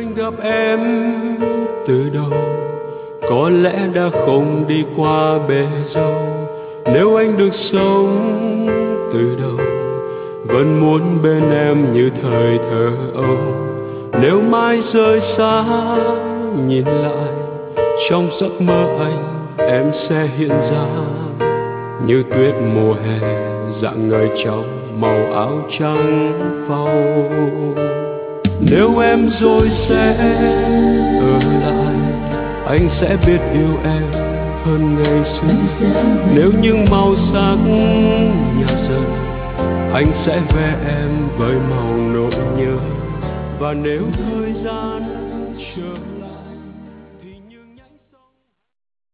anh gặp em từ đầu, có lẽ đã không đi qua bể dâu. Nếu anh được sống từ đầu, vẫn muốn bên em như thời thơ ấu. Nếu mai rời xa nhìn lại, trong giấc mơ anh em sẽ hiện ra như tuyết mùa hè rạng ngời trong màu áo trắng phau. Nếu em rồi sẽ ở lại, anh sẽ biết yêu em hơn ngày xưa. Nếu những màu sắc nhạt dần, anh sẽ vẽ em với màu nỗi nhớ. Và nếu thời gian chờ